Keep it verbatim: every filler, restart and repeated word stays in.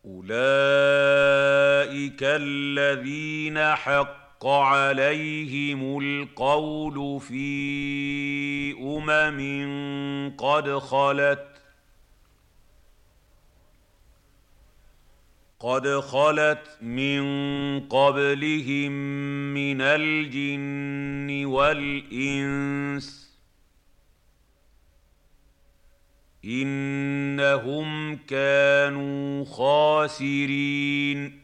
أولئك الذين حق عليهم القول في أمم قد خلت قد خلت من قبلهم من الجن والإنس إنهم كانوا خاسرين